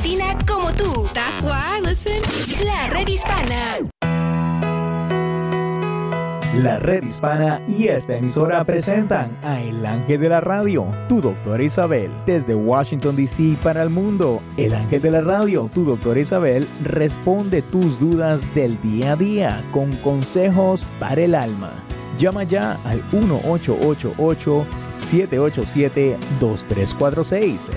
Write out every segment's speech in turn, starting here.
latina como tú. That's why I listen. La Red Hispana. La Red Hispana y esta emisora presentan a El Ángel de la Radio, tu doctora Isabel, desde Washington, D.C. para el mundo. El Ángel de la Radio, tu doctora Isabel, responde tus dudas del día a día con consejos para el alma. Llama ya al 1-888-787-2346,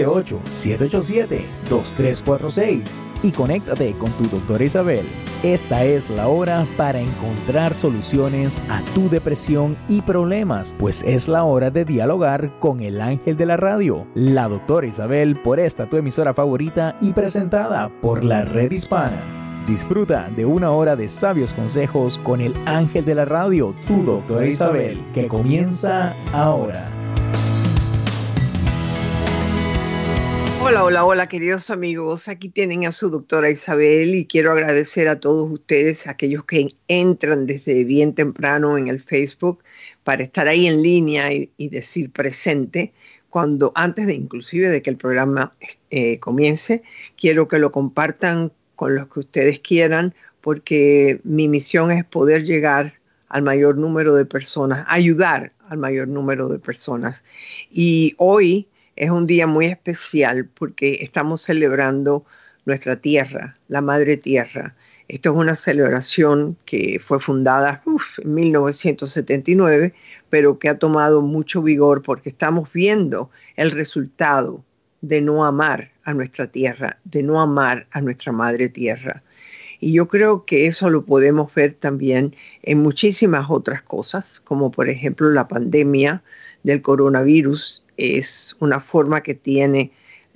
888-787-2346 y conéctate con tu doctora Isabel. Esta es la hora para encontrar soluciones a tu depresión y problemas, pues es la hora de dialogar con el Ángel de la Radio, la doctora Isabel, por esta tu emisora favorita y presentada por la Red Hispana. Disfruta de una hora de sabios consejos con el Ángel de la Radio, tu doctora Isabel, que comienza ahora. Hola, queridos amigos. Aquí tienen a su doctora Isabel y quiero agradecer a todos ustedes, aquellos que entran desde bien temprano en el Facebook para estar ahí en línea y decir presente. Cuando antes de inclusive de que el programa comience, quiero que lo compartan con los que ustedes quieran, porque mi misión es poder llegar al mayor número de personas, ayudar al mayor número de personas. Y hoy es un día muy especial porque estamos celebrando nuestra tierra, la Madre Tierra. Esto es una celebración que fue fundada en 1979, pero que ha tomado mucho vigor porque estamos viendo el resultado de no amar a nuestra tierra, de no amar a nuestra Madre Tierra. Y yo creo que eso lo podemos ver también en muchísimas otras cosas, como por ejemplo la pandemia del coronavirus es una forma que tiene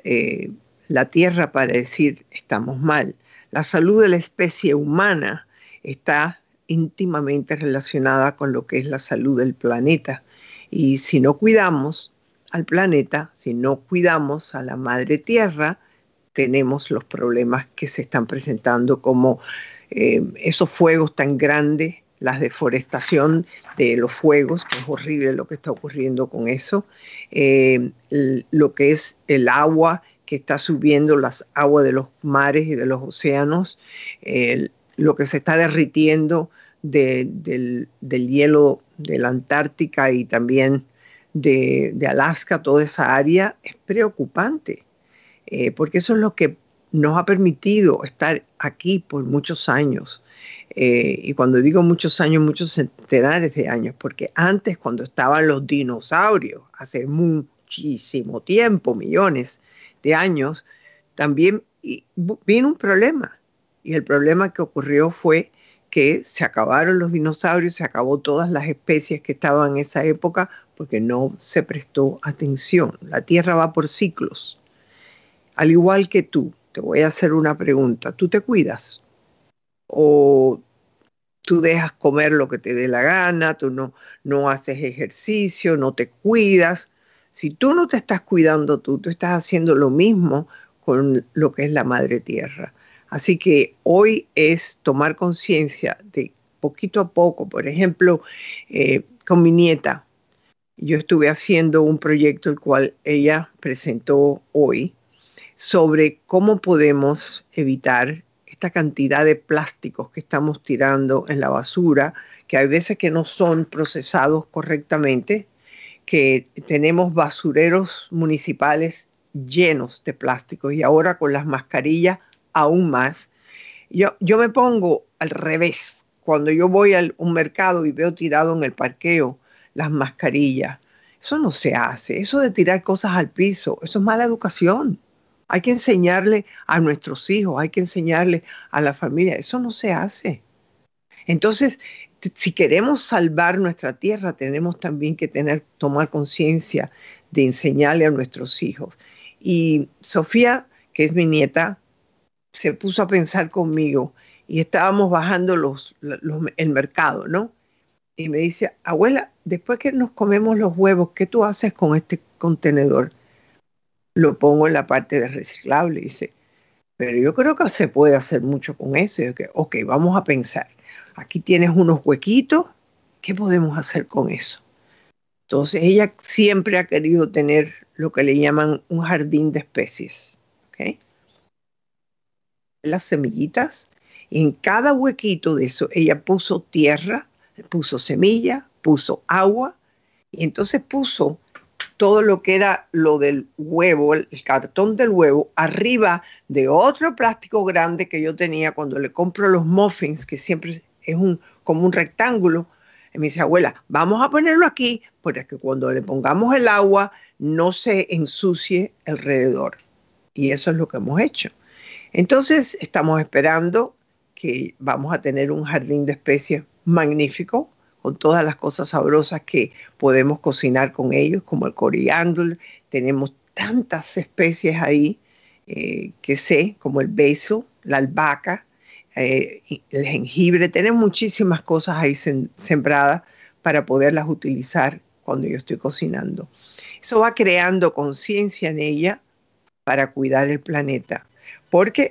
la Tierra para decir estamos mal. La salud de la especie humana está íntimamente relacionada con lo que es la salud del planeta. Y si no cuidamos al planeta, si no cuidamos a la Madre Tierra, tenemos los problemas que se están presentando como esos fuegos tan grandes, la deforestación de los fuegos, que es horrible lo que está ocurriendo con eso, lo que es el agua que está subiendo, las aguas de los mares y de los océanos, lo que se está derritiendo del hielo de la Antártica y también de Alaska, toda esa área, es preocupante, porque eso es lo que nos ha permitido estar aquí por muchos años. Y cuando digo muchos años, muchos centenares de años, porque antes, cuando estaban los dinosaurios, hace muchísimo tiempo, millones de años, también vino un problema. Y el problema que ocurrió fue que se acabaron los dinosaurios, se acabó todas las especies que estaban en esa época porque no se prestó atención. La Tierra va por ciclos. Al igual que tú, te voy a hacer una pregunta. ¿Tú te cuidas? ¿O tú dejas comer lo que te dé la gana? ¿Tú no haces ejercicio? ¿No te cuidas? Si tú no te estás cuidando tú estás haciendo lo mismo con lo que es la Madre Tierra. Así que hoy es tomar conciencia de poquito a poco. Por ejemplo, con mi nieta, yo estuve haciendo un proyecto el cual ella presentó hoy sobre cómo podemos evitar esta cantidad de plásticos que estamos tirando en la basura, que hay veces que no son procesados correctamente, que tenemos basureros municipales llenos de plásticos y ahora con las mascarillas aún más. Yo me pongo al revés. Cuando yo voy a un mercado y veo tirado en el parqueo las mascarillas, eso no se hace. Eso de tirar cosas al piso, eso es mala educación. Hay que enseñarle a nuestros hijos, hay que enseñarle a la familia. Eso no se hace. Entonces, si queremos salvar nuestra tierra, tenemos también que tomar conciencia de enseñarle a nuestros hijos. Y Sofía, que es mi nieta, se puso a pensar conmigo y estábamos bajando el mercado, ¿no? Y me dice, abuela, después que nos comemos los huevos, ¿qué tú haces con este contenedor? Lo pongo en la parte de reciclable, dice, pero yo creo que se puede hacer mucho con eso. Y yo que, ok, vamos a pensar. Aquí tienes unos huequitos, ¿qué podemos hacer con eso? Entonces ella siempre ha querido tener lo que le llaman un jardín de especies, ¿ok? las semillitas, y en cada huequito de eso ella puso tierra, puso semilla, puso agua, y entonces puso todo lo que era lo del huevo, el cartón del huevo, arriba de otro plástico grande que yo tenía cuando le compro los muffins, que siempre es como un rectángulo. Y me dice, abuela, vamos a ponerlo aquí para que cuando le pongamos el agua no se ensucie alrededor. Y eso es lo que hemos hecho. Entonces, estamos esperando que vamos a tener un jardín de especies magnífico, con todas las cosas sabrosas que podemos cocinar con ellos, como el coriandro. Tenemos tantas especies ahí que sé, como el basil, la albahaca, el jengibre. Tenemos muchísimas cosas ahí sembradas para poderlas utilizar cuando yo estoy cocinando. Eso va creando conciencia en ella para cuidar el planeta, porque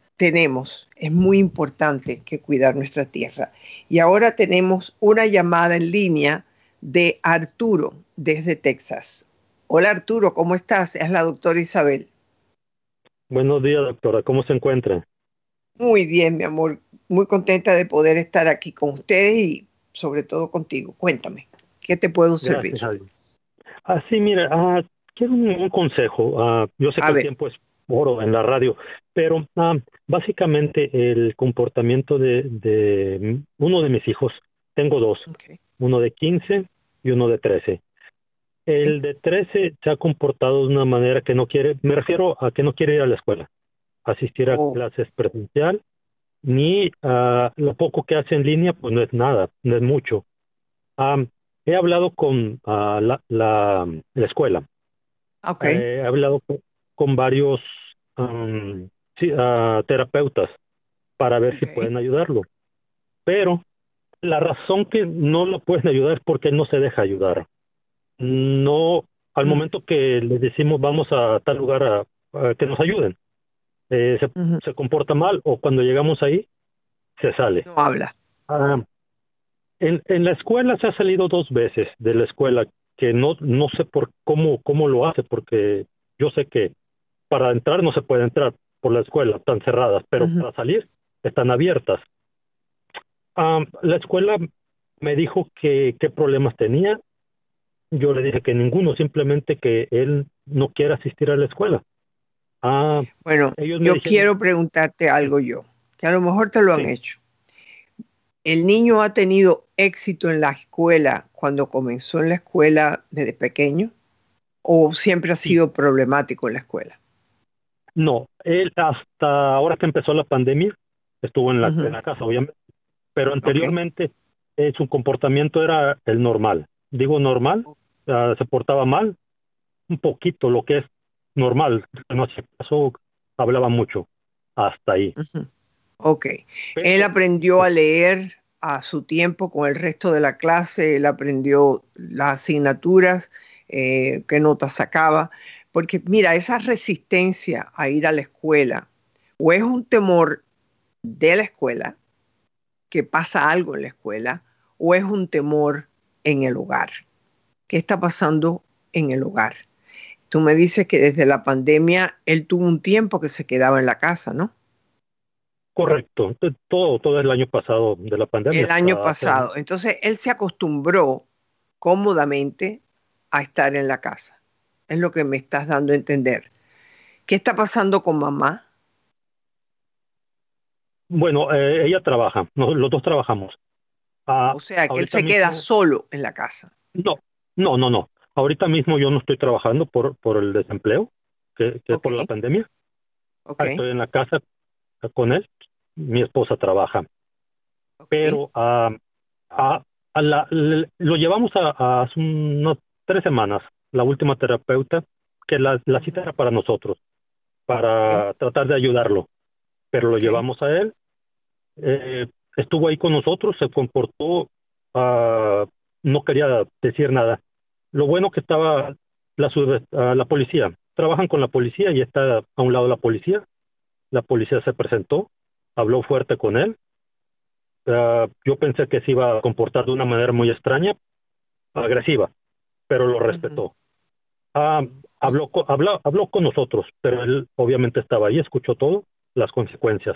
es muy importante que cuidar nuestra tierra. Y ahora tenemos una llamada en línea de Arturo desde Texas. Hola Arturo, ¿cómo estás? Es la doctora Isabel. Buenos días, doctora. ¿Cómo se encuentra? Muy bien, mi amor. Muy contenta de poder estar aquí con ustedes y sobre todo contigo. Cuéntame, ¿qué te puedo servir? Gracias a Dios. Sí, mira, quiero un consejo. Yo sé A que el ver, tiempo es oro en la radio, pero básicamente el comportamiento de uno de mis hijos, tengo dos, ok, uno de 15 y uno de 13. ok. El de 13 se ha comportado de una manera que no quiere, me refiero a que no quiere ir a la escuela, asistir a Oh, clases presencial, ni lo poco que hace en línea, pues no es nada, no es mucho. Am, He hablado con la escuela, ok, he hablado con varios sí, terapeutas para ver si ok. pueden ayudarlo, pero la razón que no lo pueden ayudar es porque él no se deja ayudar. No, al Mm, momento que les decimos vamos a tal lugar a que nos ayuden, ujú. se comporta mal o cuando llegamos ahí se sale. No habla. Ah, en la escuela se ha salido dos veces de la escuela, que no sé por cómo lo hace, porque yo sé que para entrar no se puede entrar por la escuela, están cerradas, pero Ujú. para salir están abiertas. La escuela me dijo que qué problemas tenía, yo le dije que ninguno, simplemente que él no quiere asistir a la escuela. Ah, Bueno, Ellos me yo dijeron, quiero preguntarte sí, algo yo, que a lo mejor te lo han sí, hecho. ¿El niño ha tenido éxito en la escuela cuando comenzó en la escuela desde pequeño o siempre ha sí, sido problemático en la escuela? no, él hasta ahora que empezó la pandemia estuvo en Ujú, la casa, obviamente, pero ok, anteriormente su comportamiento era el normal. Digo normal, se portaba mal, un poquito lo que es normal, no hacía caso, hablaba mucho, hasta ahí. ujú, ok. Él Pero aprendió a leer a su tiempo con el resto de la clase, él aprendió las asignaturas, qué notas sacaba, porque mira, esa resistencia a ir a la escuela o es un temor de la escuela, que pasa algo en la escuela, o es un temor en el hogar. ¿Qué está pasando en el hogar? Tú me dices que desde la pandemia él tuvo un tiempo que se quedaba en la casa, ¿no? correcto, todo el año pasado de la El pandemia. año pasado. Entonces él se acostumbró cómodamente a estar en la casa. Es lo que me estás dando a entender. ¿Qué está pasando con mamá? Bueno, ella trabaja, los dos trabajamos. O sea, que él Ahorita se queda mismo, solo en la casa. no, no. Ahorita mismo yo no estoy trabajando por el desempleo, que es Ok, por la pandemia. ok, Estoy en la casa con él, mi esposa trabaja, ok. pero a, lo llevamos a hace unas 3 semanas, la última terapeuta, que la cita Ujú, era para nosotros, ok, para tratar de ayudarlo, pero lo ok. llevamos a él, eh, estuvo ahí con nosotros, se comportó, ah, no quería decir nada. Lo bueno que estaba la policía, trabajan con la policía y está a un lado la policía se presentó, habló fuerte con él. Yo pensé que se iba a comportar de una manera muy extraña, agresiva, pero lo Ujú, respetó. ujú. Habló con nosotros, pero él obviamente estaba ahí, escuchó todo las consecuencias.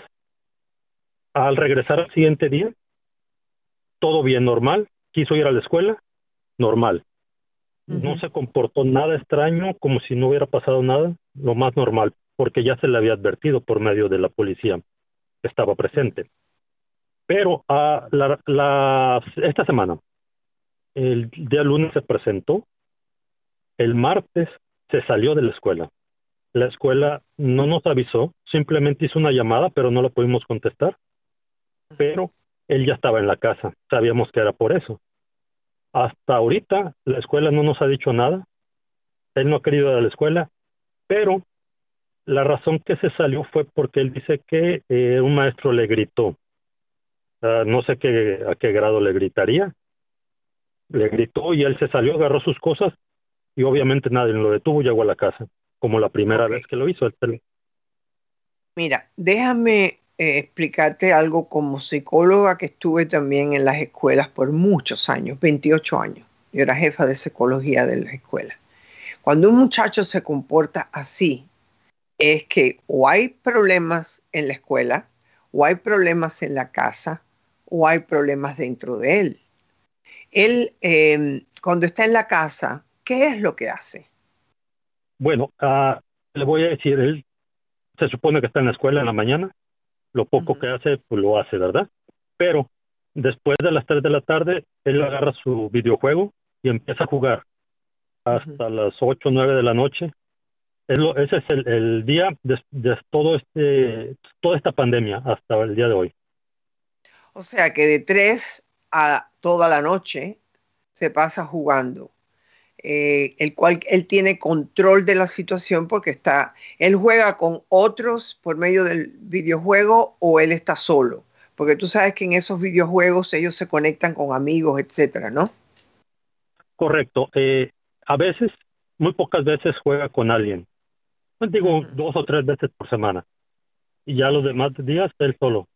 Al regresar al siguiente día, todo bien, normal. Quiso ir a la escuela, normal. No se comportó nada extraño, como si no hubiera pasado nada, lo más normal, porque ya se le había advertido por medio de la policía que estaba presente. Pero esta semana, el día lunes se presentó, el martes se salió de la escuela. La escuela no nos avisó, simplemente hizo una llamada, pero no la pudimos contestar. Pero él ya estaba en la casa, sabíamos que era por eso. Hasta ahorita la escuela no nos ha dicho nada, él no ha querido ir a la escuela, pero la razón que se salió fue porque él dice que un maestro le gritó. No sé a qué grado le gritaría. Le gritó y él se salió, agarró sus cosas y obviamente nadie lo detuvo, llegó a la casa, como la primera vez que lo hizo. Mira, déjame explicarte algo como psicóloga que estuve también en las escuelas por muchos años, 28 años. Yo era jefa de psicología de las escuelas. Cuando un muchacho se comporta así, es que o hay problemas en la escuela, o hay problemas en la casa, o hay problemas dentro de él. Él, cuando está en la casa, ¿qué es lo que hace? Bueno, le voy a decir, él se supone que está en la escuela en la mañana, lo poco que hace, pues lo hace, ¿verdad? Pero después de las 3 de la tarde, él agarra su videojuego y empieza a jugar hasta las 8 o 9 de la noche. Ese es el día de toda esta pandemia hasta el día de hoy. O sea que de 3 a toda la noche se pasa jugando, el cual él tiene control de la situación porque él juega con otros por medio del videojuego o él está solo, porque tú sabes que en esos videojuegos ellos se conectan con amigos, etcétera, ¿no? Correcto. A veces, muy pocas veces juega con alguien. Pues digo, 2 o 3 veces por semana. Y ya los demás días, él solo.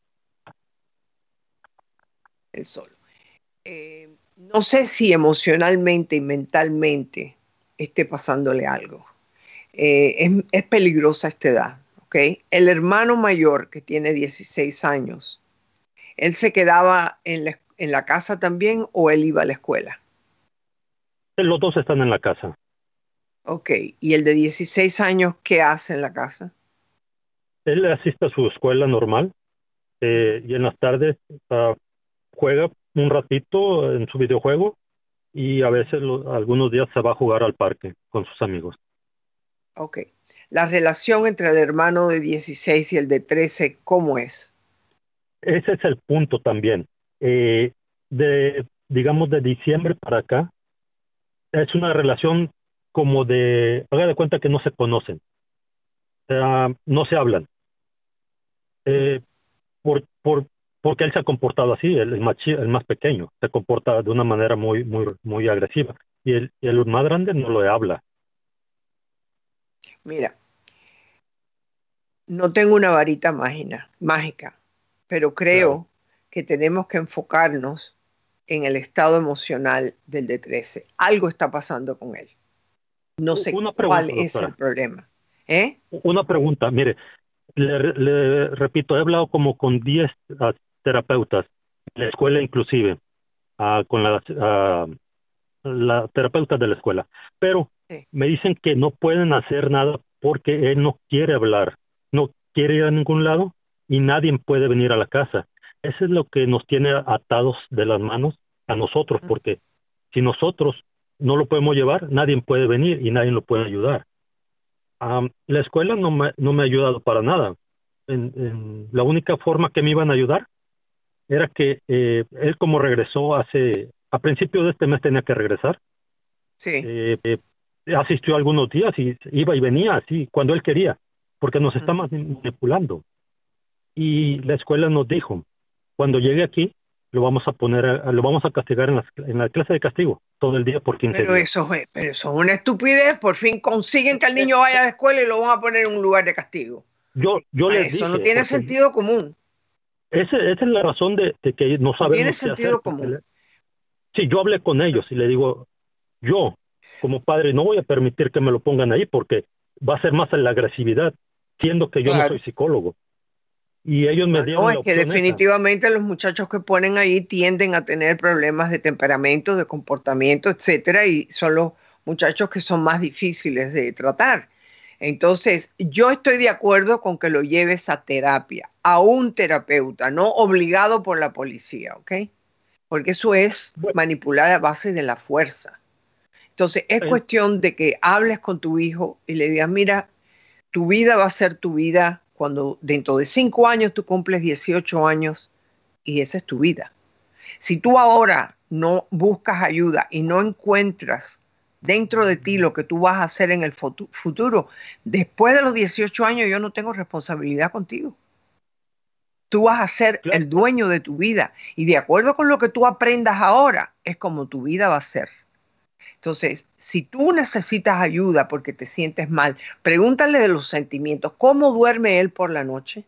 Él solo. No sé si emocionalmente y mentalmente esté pasándole algo. Es peligrosa esta edad, ¿ok? El hermano mayor, que tiene 16 años, ¿él se quedaba en la casa también o él iba a la escuela? Los dos están en la casa. Ok, ¿y el de 16 años qué hace en la casa? Él asiste a su escuela normal y en las tardes juega un ratito en su videojuego y a veces algunos días se va a jugar al parque con sus amigos. Ok, la relación entre el hermano de 16 y el de 13, ¿cómo es? Ese es el punto también. Digamos, de diciembre para acá, es una relación como haga de cuenta que no se conocen, no se hablan. Porque él se ha comportado así, el más pequeño, se comporta de una manera muy, muy, muy agresiva. Y el más grande no lo habla. Mira, no tengo una varita mágica, pero creo que tenemos que enfocarnos en el estado emocional del de 13. Algo está pasando con él. No sé cuál es el problema. Una pregunta, mire, le repito, he hablado como con 10 terapeutas, en la escuela inclusive, con la terapeuta de la escuela, pero me dicen que no pueden hacer nada porque él no quiere hablar, no quiere ir a ningún lado y nadie puede venir a la casa. Eso es lo que nos tiene atados de las manos a nosotros, porque si nosotros no lo podemos llevar, nadie puede venir y nadie lo puede ayudar. La escuela no me ha ayudado para nada. La única forma que me iban a ayudar era que él como regresó a principio de este mes tenía que regresar. Sí. Asistió algunos días y iba y venía así cuando él quería, porque nos está manipulando. Y la escuela nos dijo, cuando llegue aquí, lo vamos a castigar en la clase de castigo todo el día por 15 días. Pero eso es una estupidez. Por fin consiguen que el niño vaya a la escuela y lo van a poner en un lugar de castigo. Yo les dije, eso no tiene sentido común. Esa es la razón de que no sabemos tiene sentido común. Sí, yo hablé con ellos y le digo, yo como padre no voy a permitir que me lo pongan ahí porque va a ser más en la agresividad, siendo que yo no soy psicólogo. y ellos me dieron No, la es que opción esa. definitivamente los muchachos que ponen ahí tienden a tener problemas de temperamento, de comportamiento, etcétera, y son los muchachos que son más difíciles de tratar. Entonces, yo estoy de acuerdo con que lo lleves a terapia, a un terapeuta, no obligado por la policía, ¿ok? Porque eso es Bueno, manipular a base de la fuerza. Entonces, es eh, cuestión de que hables con tu hijo y le digas, mira, tu vida va a ser tu vida cuando dentro de 5 años tú cumples 18 años y esa es tu vida. Si tú ahora no buscas ayuda y no encuentras dentro de ti lo que tú vas a hacer en el futuro, después de los 18 años yo no tengo responsabilidad contigo. Tú vas a ser claro, el dueño de tu vida y de acuerdo con lo que tú aprendas ahora es como tu vida va a ser. Entonces, si tú necesitas ayuda porque te sientes mal, pregúntale de los sentimientos. ¿Cómo duerme él por la noche?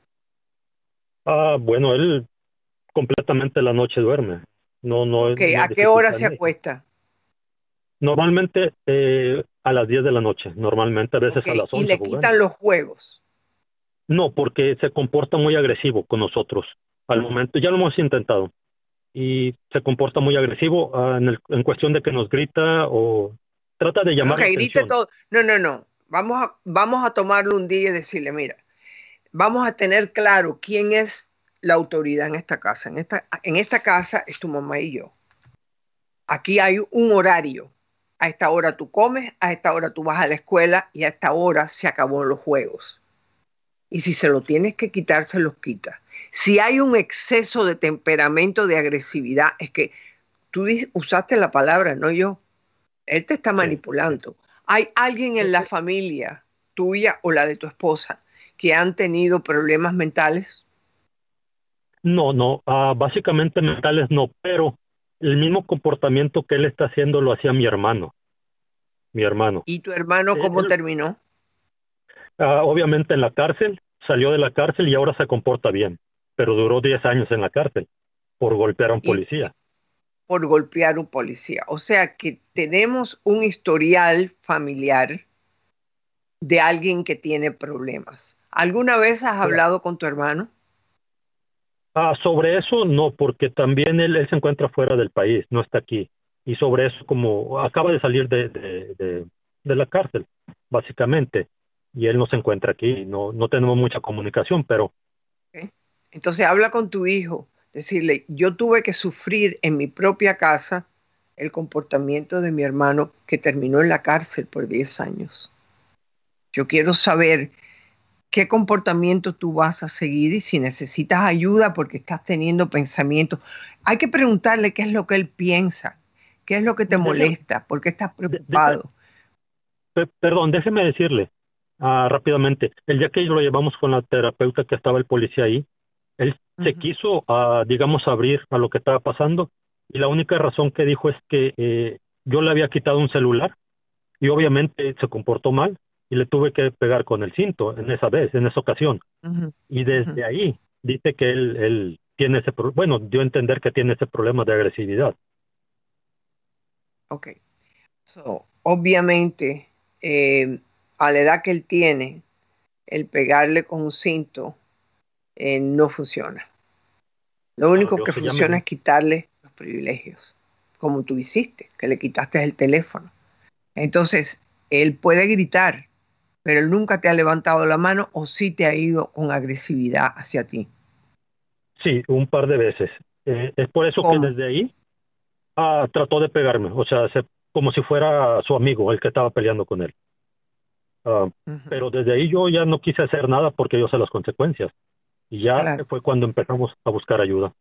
bueno, él completamente la noche duerme. No, no, Ok, no hay ¿a qué hora dificultad se en eso. acuesta? Normalmente a las 10 de la noche, normalmente a veces Ok, a las y 11 le jugando. quitan los juegos. No, porque se comporta muy agresivo con nosotros. Al momento, ya lo hemos intentado. Y se comporta muy agresivo en cuestión de que nos grita o trata de Bueno, llamar la que grite atención. todo. No, no, no. Vamos a tomarlo un día y decirle, mira, vamos a tener claro quién es la autoridad en esta casa. En esta casa es tu mamá y yo. Aquí hay un horario. A esta hora tú comes, a esta hora tú vas a la escuela y a esta hora se acabó los juegos. Y si se lo tienes que quitar, se los quita. Si hay un exceso de temperamento, de agresividad, es que tú usaste la palabra, no yo. Él te está Sí, sí. manipulando. ¿Hay alguien en Eh, la eh, familia tuya o la de tu esposa que han tenido problemas mentales? no, no, básicamente mentales no, pero el mismo comportamiento que él está haciendo lo hacía mi hermano, mi hermano. ¿Y tu hermano cómo Él, terminó? obviamente en la cárcel, salió de la cárcel y ahora se comporta bien, pero duró 10 años en la cárcel por golpear a un Y policía. por golpear a un policía. O sea que tenemos un historial familiar de alguien que tiene problemas. ¿Alguna vez has hablado con tu hermano? Sobre eso no, porque también él se encuentra fuera del país, no está aquí. Y sobre eso, como acaba de salir de la cárcel, básicamente, y él no se encuentra aquí, no, no tenemos mucha comunicación, pero ¿Ok? Entonces habla con tu hijo, decirle, yo tuve que sufrir en mi propia casa el comportamiento de mi hermano que terminó en la cárcel por 10 años. Yo quiero saber qué comportamiento tú vas a seguir y si necesitas ayuda porque estás teniendo pensamientos. Hay que preguntarle qué es lo que él piensa, qué es lo que te deje, molesta, por qué estás deje, preocupado. perdón, déjeme decirle rápidamente, el día que lo llevamos con la terapeuta que estaba el policía ahí, él se Ujú. quiso, digamos, abrir a lo que estaba pasando, y la única razón que dijo es que yo le había quitado un celular y obviamente se comportó mal y le tuve que pegar con el cinto en esa vez, en esa ocasión. Ujú, Y ujú. desde ahí dice que él tiene bueno, dio a entender que tiene ese problema de agresividad. Ok. So, obviamente, a la edad que él tiene, el pegarle con un cinto no funciona. Lo único Yo que sé, ya me funciona di. es quitarle los privilegios, como tú hiciste, que le quitaste el teléfono. Entonces, él puede gritar, pero él nunca te ha levantado la mano o sí te ha ido con agresividad hacia ti. Sí, un par de veces. Es por eso que ¿Cómo? desde ahí trató de pegarme, o sea, como si fuera su amigo el que estaba peleando con él. Ah, Ujú. pero desde ahí yo ya no quise hacer nada porque yo sé las consecuencias. Y ya Claro. fue cuando empezamos a buscar ayuda.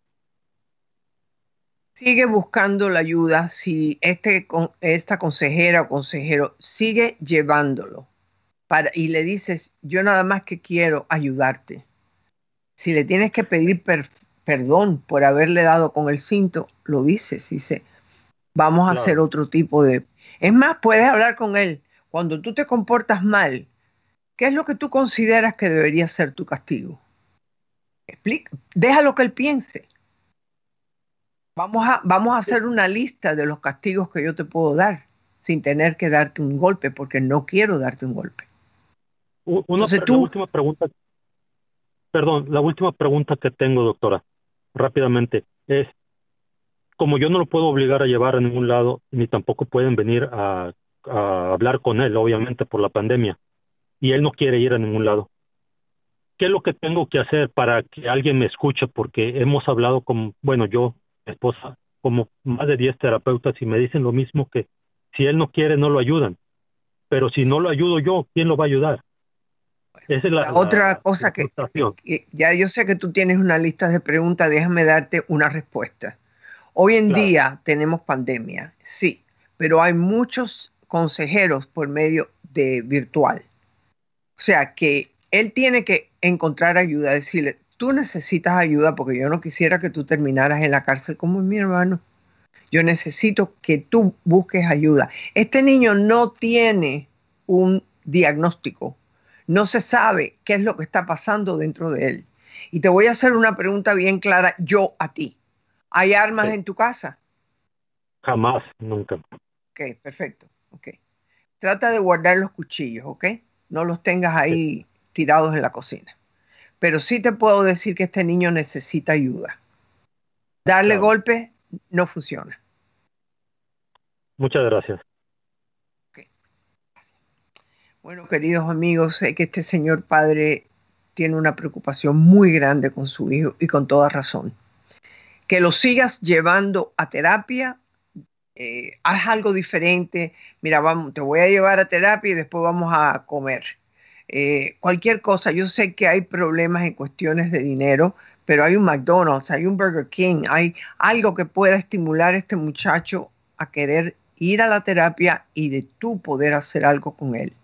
Sigue buscando la ayuda si esta consejera o consejero sigue llevándolo y le dices, yo nada más que quiero ayudarte. Si le tienes que pedir perdón por haberle dado con el cinto, lo dices. Dice, vamos a hacer Claro. otro tipo de... Es más, puedes hablar con él. Cuando tú te comportas mal, ¿qué es lo que tú consideras que debería ser tu castigo? Déjalo que él piense. Vamos a hacer una lista de los castigos que yo te puedo dar sin tener que darte un golpe, porque no quiero darte un golpe. Entonces La tú, última pregunta, Perdón, la última pregunta que tengo, doctora, rápidamente, es, como yo no lo puedo obligar a llevar a ningún lado, ni tampoco pueden venir a hablar con él, obviamente, por la pandemia, y él no quiere ir a ningún lado, ¿qué es lo que tengo que hacer para que alguien me escuche? Porque hemos hablado con, bueno, yo, mi esposa, como más de 10 terapeutas y me dicen lo mismo, que si él no quiere, no lo ayudan. Pero si no lo ayudo yo, ¿quién lo va a ayudar? Esa es La otra cosa que frustración. ya yo sé que tú tienes una lista de preguntas, déjame darte una respuesta. Hoy en Claro. día tenemos pandemia, sí, pero hay muchos consejeros por medio de virtual. O sea que él tiene que encontrar ayuda, decirle, tú necesitas ayuda porque yo no quisiera que tú terminaras en la cárcel como mi hermano. Yo necesito que tú busques ayuda. Este niño no tiene un diagnóstico. No se sabe qué es lo que está pasando dentro de él. Y te voy a hacer una pregunta bien clara yo a ti. ¿Hay armas Sí. en tu casa? Jamás, nunca. Ok, perfecto. Okay. Trata de guardar los cuchillos, ¿ok? No los tengas ahí tirados en la cocina. Pero sí te puedo decir que este niño necesita ayuda. Darle Claro. golpes no funciona. Muchas gracias. Okay. Bueno, queridos amigos, sé que este señor padre tiene una preocupación muy grande con su hijo y con toda razón. Que lo sigas llevando a terapia, haz algo diferente. Mira, vamos, te voy a llevar a terapia y después vamos a comer. Cualquier cosa, yo sé que hay problemas en cuestiones de dinero, pero hay un McDonald's, hay un Burger King, hay algo que pueda estimular a este muchacho a querer ir a la terapia y de tú poder hacer algo con él.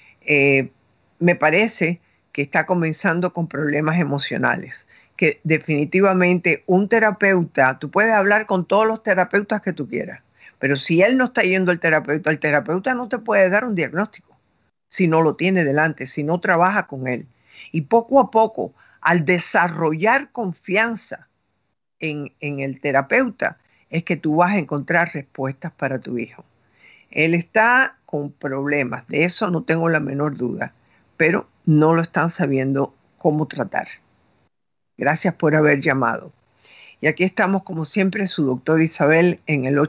Me parece que está comenzando con problemas emocionales, que definitivamente un terapeuta, tú puedes hablar con todos los terapeutas que tú quieras, pero si él no está yendo al terapeuta, el terapeuta no te puede dar un diagnóstico si no lo tiene delante, si no trabaja con él. Y poco a poco, al desarrollar confianza en el terapeuta, es que tú vas a encontrar respuestas para tu hijo. Él está con problemas, de eso no tengo la menor duda, pero no lo están sabiendo cómo tratar. Gracias por haber llamado. Y aquí estamos, como siempre, su doctor Isabel en el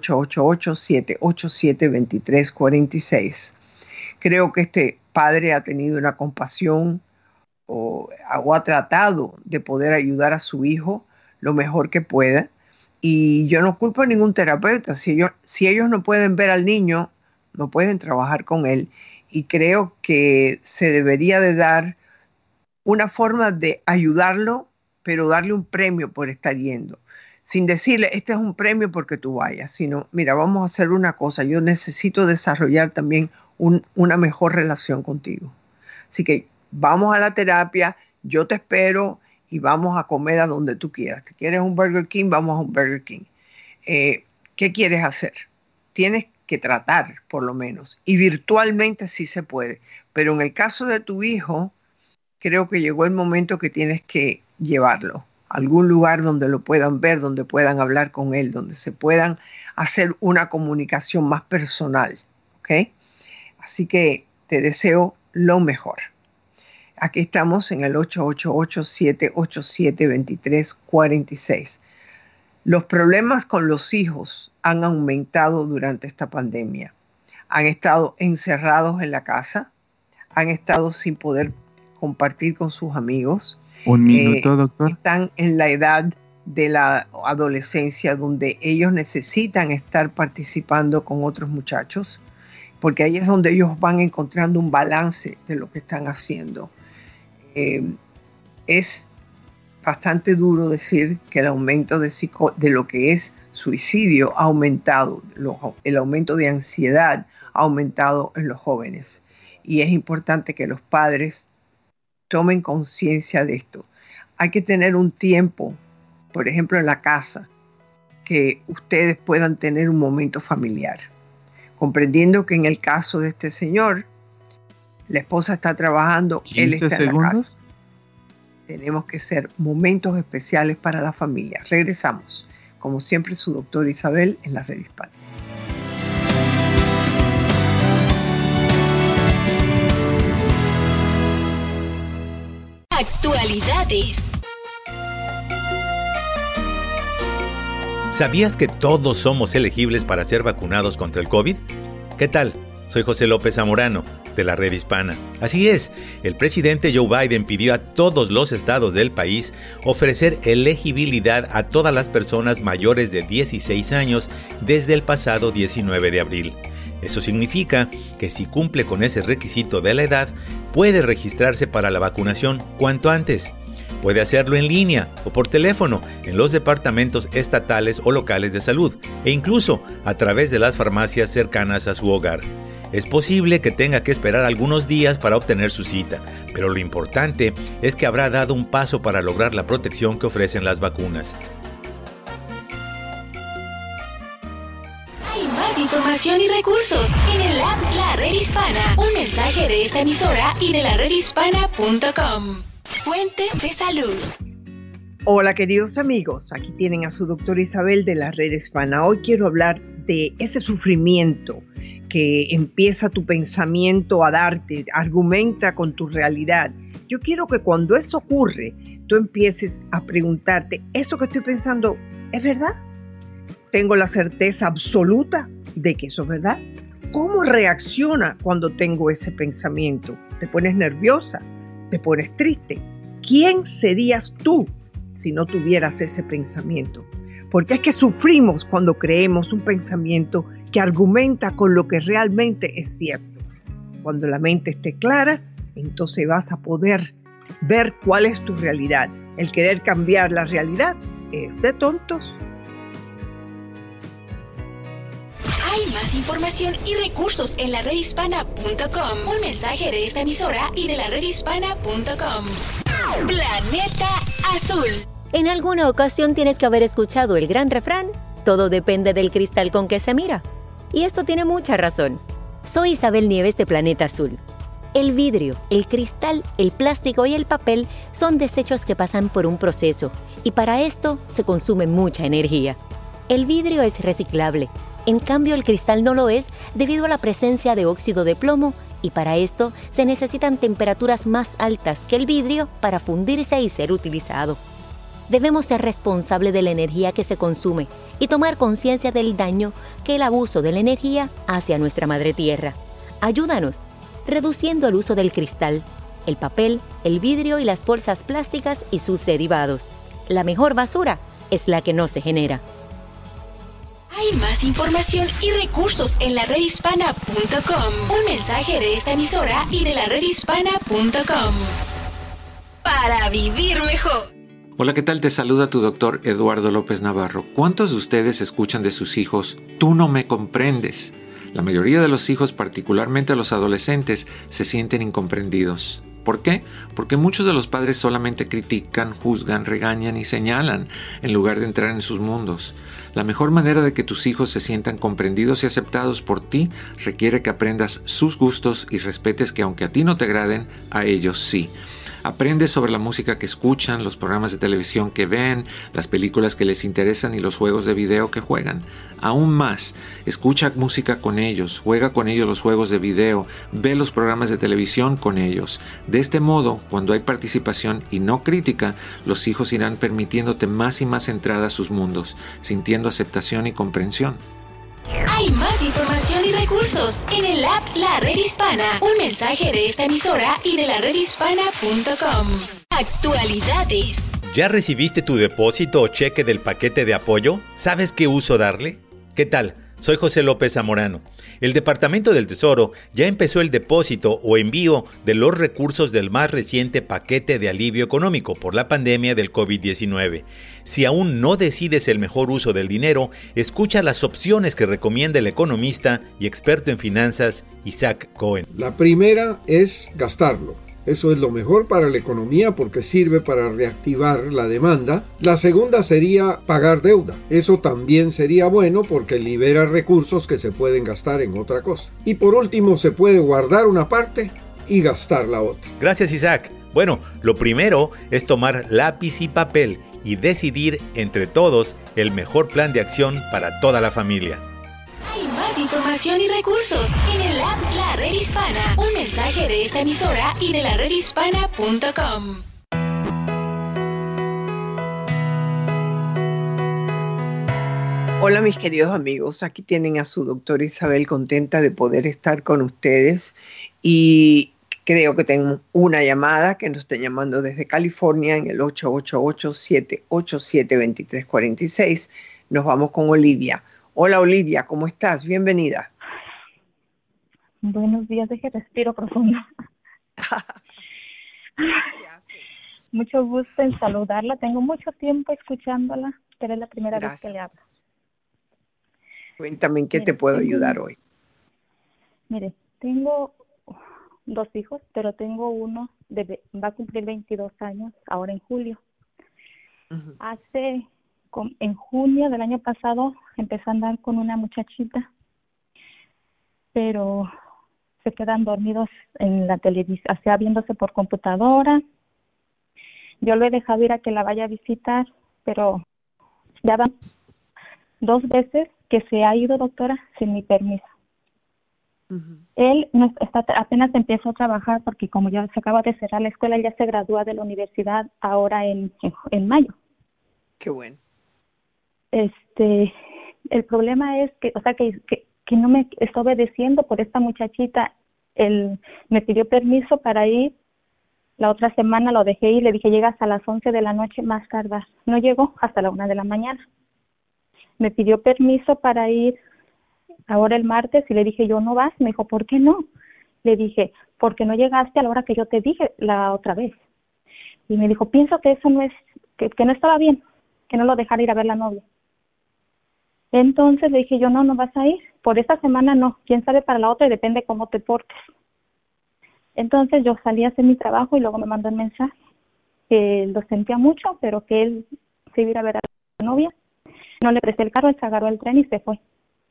888-787-2346. Creo que este padre ha tenido una compasión o ha tratado de poder ayudar a su hijo lo mejor que pueda. Y yo no culpo a ningún terapeuta. Si ellos no pueden ver al niño, no pueden trabajar con él. Y creo que se debería de dar una forma de ayudarlo, pero darle un premio por estar yendo. Sin decirle, este es un premio porque tú vayas, sino, mira, vamos a hacer una cosa. Yo necesito desarrollar también una mejor relación contigo. Así que vamos a la terapia, yo te espero y vamos a comer a donde tú quieras. ¿Te quieres un Burger King? Vamos a un Burger King. ¿Qué quieres hacer? Tienes que tratar, por lo menos. Y virtualmente sí se puede. Pero en el caso de tu hijo, creo que llegó el momento que tienes que llevarlo a algún lugar donde lo puedan ver, donde puedan hablar con él, donde se puedan hacer una comunicación más personal. ¿Ok? Así que te deseo lo mejor. Aquí estamos en el 888-787-2346. Los problemas con los hijos han aumentado durante esta pandemia. Han estado encerrados en la casa, han estado sin poder compartir con sus amigos. Un minuto, doctor. Están en la edad de la adolescencia donde ellos necesitan estar participando con otros muchachos, porque ahí es donde ellos van encontrando un balance de lo que están haciendo. Es bastante duro decir que el aumento de lo que es suicidio ha aumentado, el aumento de ansiedad ha aumentado en los jóvenes. Y es importante que los padres tomen conciencia de esto. Hay que tener un tiempo, por ejemplo, en la casa, que ustedes puedan tener un momento familiar. Comprendiendo que en el caso de este señor, la esposa está trabajando, él está en la casa. Tenemos que ser momentos especiales para la familia. Regresamos, como siempre, su doctor Isabel en la Red Hispana. Actualidades. ¿Sabías que todos somos elegibles para ser vacunados contra el COVID? ¿Qué tal? Soy José López Zamorano, de la Red Hispana. Así es, el presidente Joe Biden pidió a todos los estados del país ofrecer elegibilidad a todas las personas mayores de 16 años desde el pasado 19 de abril. Eso significa que si cumple con ese requisito de la edad, puede registrarse para la vacunación cuanto antes. Puede hacerlo en línea o por teléfono en los departamentos estatales o locales de salud e incluso a través de las farmacias cercanas a su hogar. Es posible que tenga que esperar algunos días para obtener su cita, pero lo importante es que habrá dado un paso para lograr la protección que ofrecen las vacunas. Hay más información y recursos en el app La Red Hispana. Un mensaje de esta emisora y de laredhispana.com. Fuente de salud. Hola queridos amigos, aquí tienen a su doctora Isabel de la Red Hispana. Hoy quiero hablar de ese sufrimiento que empieza tu pensamiento a darte, argumenta con tu realidad. Yo quiero que cuando eso ocurre, tú empieces a preguntarte, ¿eso que estoy pensando es verdad? ¿Tengo la certeza absoluta de que eso es verdad? ¿Cómo reacciona cuando tengo ese pensamiento? ¿Te pones nerviosa? ¿Te pones triste? ¿Quién serías tú si no tuvieras ese pensamiento? Porque es que sufrimos cuando creemos un pensamiento que argumenta con lo que realmente es cierto. Cuando la mente esté clara, entonces vas a poder ver cuál es tu realidad. El querer cambiar la realidad es de tontos. Hay más información y recursos en laredhispana.com. Un mensaje de esta emisora y de laredhispana.com. Planeta Azul. En alguna ocasión tienes que haber escuchado el gran refrán, todo depende del cristal con que se mira. Y esto tiene mucha razón. Soy Isabel Nieves de Planeta Azul. El vidrio, el cristal, el plástico y el papel son desechos que pasan por un proceso y para esto se consume mucha energía. El vidrio es reciclable, en cambio el cristal no lo es debido a la presencia de óxido de plomo y para esto se necesitan temperaturas más altas que el vidrio para fundirse y ser utilizado. Debemos ser responsables de la energía que se consume y tomar conciencia del daño que el abuso de la energía hace a nuestra madre tierra. Ayúdanos, reduciendo el uso del cristal, el papel, el vidrio y las bolsas plásticas y sus derivados. La mejor basura es la que no se genera. Hay más información y recursos en laredhispana.com. Un mensaje de esta emisora y de laredhispana.com. Para vivir mejor. Hola, ¿qué tal? Te saluda tu doctor Eduardo López Navarro. ¿Cuántos de ustedes escuchan de sus hijos, tú no me comprendes? La mayoría de los hijos, particularmente los adolescentes, se sienten incomprendidos. ¿Por qué? Porque muchos de los padres solamente critican, juzgan, regañan y señalan, en lugar de entrar en sus mundos. La mejor manera de que tus hijos se sientan comprendidos y aceptados por ti requiere que aprendas sus gustos y respetes que aunque a ti no te agraden, a ellos sí. Aprende sobre la música que escuchan, los programas de televisión que ven, las películas que les interesan y los juegos de video que juegan. Aún más, escucha música con ellos, juega con ellos los juegos de video, ve los programas de televisión con ellos. De este modo, cuando hay participación y no crítica, los hijos irán permitiéndote más y más entrada a sus mundos, sintiendo aceptación y comprensión. Hay más información y recursos en el app La Red Hispana. Un mensaje de esta emisora y de laredhispana.com. Actualidades. ¿Ya recibiste tu depósito o cheque del paquete de apoyo? ¿Sabes qué uso darle? ¿Qué tal? Soy José López Zamorano. El Departamento del Tesoro ya empezó el depósito o envío de los recursos del más reciente paquete de alivio económico por la pandemia del COVID-19. Si aún no decides el mejor uso del dinero, escucha las opciones que recomienda el economista y experto en finanzas Isaac Cohen. La primera es gastarlo. Eso es lo mejor para la economía porque sirve para reactivar la demanda. La segunda sería pagar deuda. Eso también sería bueno porque libera recursos que se pueden gastar en otra cosa. Y por último, se puede guardar una parte y gastar la otra. Gracias, Isaac. Bueno, lo primero es tomar lápiz y papel y decidir entre todos el mejor plan de acción para toda la familia. Hay más información y recursos en el app La Red Hispana. Un mensaje de esta emisora y de laredhispana.com. Hola mis queridos amigos, aquí tienen a su doctora Isabel, contenta de poder estar con ustedes y creo que tengo una llamada que nos está llamando desde California en el 888-787-2346. Nos vamos con Olivia. Hola Olivia, ¿cómo estás? Bienvenida. Buenos días, deje respiro profundo. Mucho gusto en saludarla, tengo mucho tiempo escuchándola, pero es la primera vez que le hablo. Cuéntame en qué te puedo ayudar hoy. Mire, tengo 2 hijos, pero tengo uno, va a cumplir 22 años ahora en julio. En junio del año pasado empezó a andar con una muchachita, pero se quedan dormidos en la televisión, o sea, viéndose por computadora. Yo lo he dejado ir a que la vaya a visitar, pero ya van 2 veces que se ha ido, doctora, sin mi permiso. Él apenas empezó a trabajar porque como ya se acaba de cerrar la escuela, él ya se gradúa de la universidad ahora en mayo. Qué bueno. El problema es que no me está obedeciendo por esta muchachita. Él me pidió permiso para ir. La otra semana lo dejé ir, le dije llega hasta las 11 de la noche más tardar. No llegó hasta la 1 de la mañana. Me pidió permiso para ir ahora el martes y le dije yo no vas. Me dijo, ¿por qué no? Le dije, porque no llegaste a la hora que yo te dije la otra vez. Y me dijo, pienso que eso no es, que no estaba bien, que no lo dejara ir a ver la novia. Entonces le dije yo, no vas a ir. Por esta semana no, quién sabe para la otra y depende cómo te portes. Entonces yo salí a hacer mi trabajo y luego me mandó un mensaje que lo sentía mucho, pero que él se iba a ir a ver a la novia. No le presté el carro, él se agarró el tren y se fue.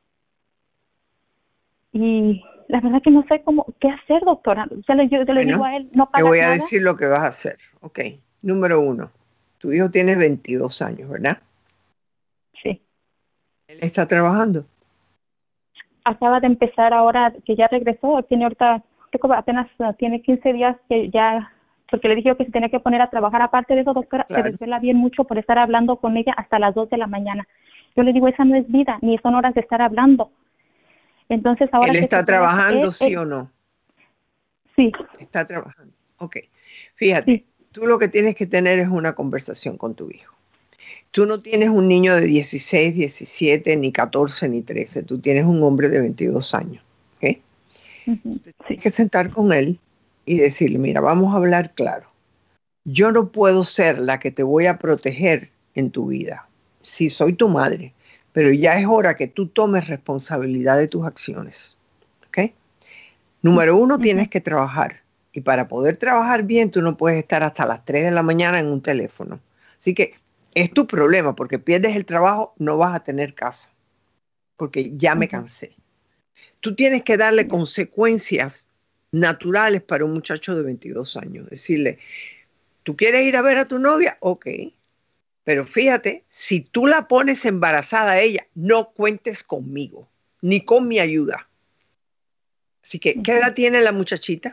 Y la verdad que no sé qué hacer, doctora. Yo le digo a él, no pagas nada. Te voy a decir lo que vas a hacer. Ok, número 1, tu hijo tiene 22 años, ¿verdad? Sí. ¿Él está trabajando? Acaba de empezar ahora, que ya regresó, tiene ahorita, apenas tiene 15 días que ya, porque le dije que se tenía que poner a trabajar. Aparte de eso, doctora, se desvela bien mucho por estar hablando con ella hasta las 2 de la mañana. Yo le digo, esa no es vida, ni son horas de estar hablando. Entonces ahora... ¿Él está trabajando, sí o no? Sí. Está trabajando. Ok. Fíjate, tú lo que tienes que tener es una conversación con tu hijo. Tú no tienes un niño de 16, 17, ni 14, ni 13. Tú tienes un hombre de 22 años. ¿Ok? Tienes que sentar con él y decirle, mira, vamos a hablar claro. Yo no puedo ser la que te voy a proteger en tu vida. Sí, soy tu madre, pero ya es hora que tú tomes responsabilidad de tus acciones. ¿Ok? Número 1, tienes que trabajar. Y para poder trabajar bien, tú no puedes estar hasta las 3 de la mañana en un teléfono. Así que es tu problema, porque pierdes el trabajo, no vas a tener casa. Porque ya me cansé. Tú tienes que darle consecuencias naturales para un muchacho de 22 años. Decirle, ¿tú quieres ir a ver a tu novia? Ok. Pero fíjate, si tú la pones embarazada a ella, no cuentes conmigo, ni con mi ayuda. Así que, ¿qué edad tiene la muchachita?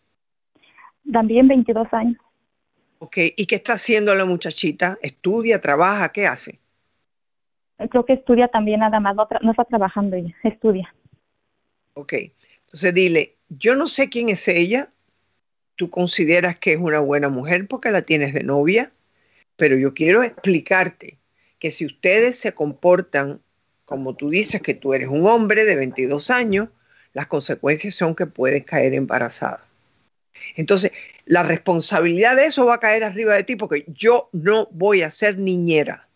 También 22 años. Ok, ¿y qué está haciendo la muchachita? ¿Estudia, trabaja, qué hace? Creo que estudia también nada más, no está trabajando ella, estudia. Ok, entonces dile, yo no sé quién es ella, tú consideras que es una buena mujer porque la tienes de novia, pero yo quiero explicarte que si ustedes se comportan como tú dices que tú eres un hombre de 22 años, las consecuencias son que puedes caer embarazada. Entonces, la responsabilidad de eso va a caer arriba de ti porque yo no voy a ser niñera.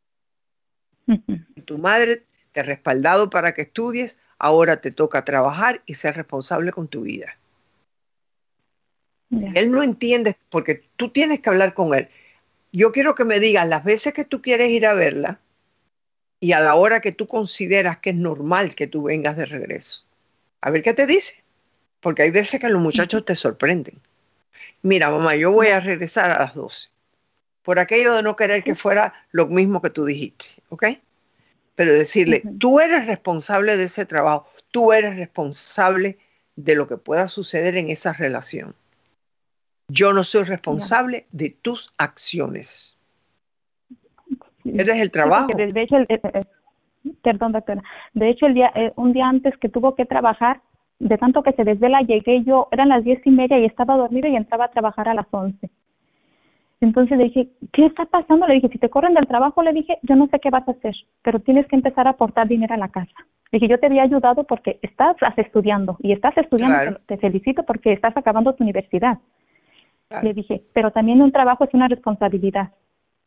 Tu madre te ha respaldado para que estudies, ahora te toca trabajar y ser responsable con tu vida. Si él no entiende, porque tú tienes que hablar con él. Yo quiero que me digas las veces que tú quieres ir a verla y a la hora que tú consideras que es normal que tú vengas de regreso. A ver qué te dice. Porque hay veces que los muchachos te sorprenden. Mira, mamá, yo voy a regresar a las 12. Por aquello de no querer que fuera lo mismo que tú dijiste, ¿ok? Pero decirle, tú eres responsable de ese trabajo, tú eres responsable de lo que pueda suceder en esa relación. Yo no soy responsable de tus acciones. ¿Eres el trabajo? De hecho, Perdón, doctora. De hecho, un día antes que tuvo que trabajar, de tanto que se desvela, llegué yo, eran las 10:30 y estaba dormida y entraba a trabajar a las 11. Entonces le dije, ¿qué está pasando? Le dije, si te corren del trabajo, le dije, yo no sé qué vas a hacer, pero tienes que empezar a aportar dinero a la casa. Le dije, yo te había ayudado porque estás estudiando, y estás estudiando, Claro. te felicito porque estás acabando tu universidad. Claro. Le dije, pero también un trabajo es una responsabilidad.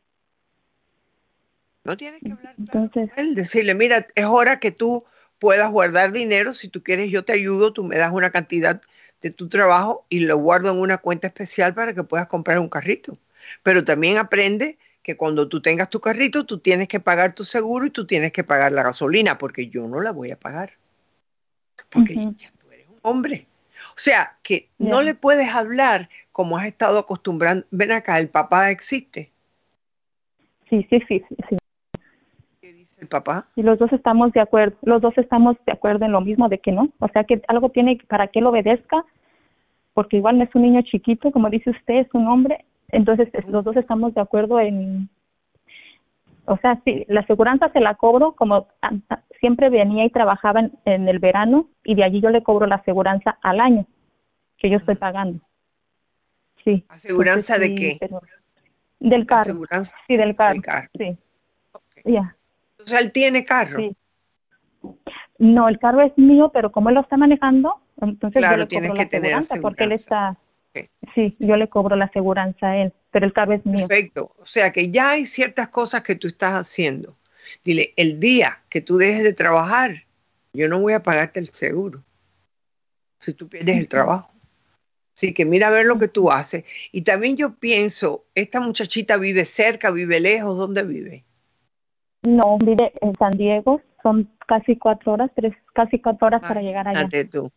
No tienes que hablar claro Entonces, con él, decirle, mira, es hora que tú puedas guardar dinero, si tú quieres yo te ayudo, tú me das una cantidad de tu trabajo y lo guardo en una cuenta especial para que puedas comprar un carrito. Pero también aprende que cuando tú tengas tu carrito, tú tienes que pagar tu seguro y tú tienes que pagar la gasolina, porque yo no la voy a pagar, porque ya tú eres un hombre. O sea, que no le puedes hablar como has estado acostumbrando. Ven acá, ¿el papá existe? sí. ¿Qué dice el papá? Y los dos estamos de acuerdo, en lo mismo de que no, o sea que algo tiene para que él obedezca, porque igual no es un niño chiquito, como dice usted, es un hombre, entonces los dos estamos de acuerdo en, o sea, sí, la aseguranza se la cobro, como siempre venía y trabajaba en el verano, y de allí yo le cobro la aseguranza al año, que yo estoy pagando. Sí. ¿Aseguranza entonces, de qué? Del carro. Aseguranza Sí, del carro. del carro. Sí. Okay. Ya. O sea, él tiene carro. Sí. No, el carro es mío, pero como él lo está manejando, entonces Claro, yo le tienes cobro que la tener aseguranza, porque él aseguranza. está, Okay. sí, yo le cobro la aseguranza a él, pero el carro es mío. Perfecto. O sea que ya hay ciertas cosas que tú estás haciendo. Dile, el día que tú dejes de trabajar, yo no voy a pagarte el seguro si tú pierdes el trabajo. Así que mira a ver lo que tú haces. Y también yo pienso, esta muchachita vive cerca, vive lejos, ¿dónde vive? No, vive en San Diego, son casi 4 horas, casi 4 horas para llegar allá. Imagínate tú.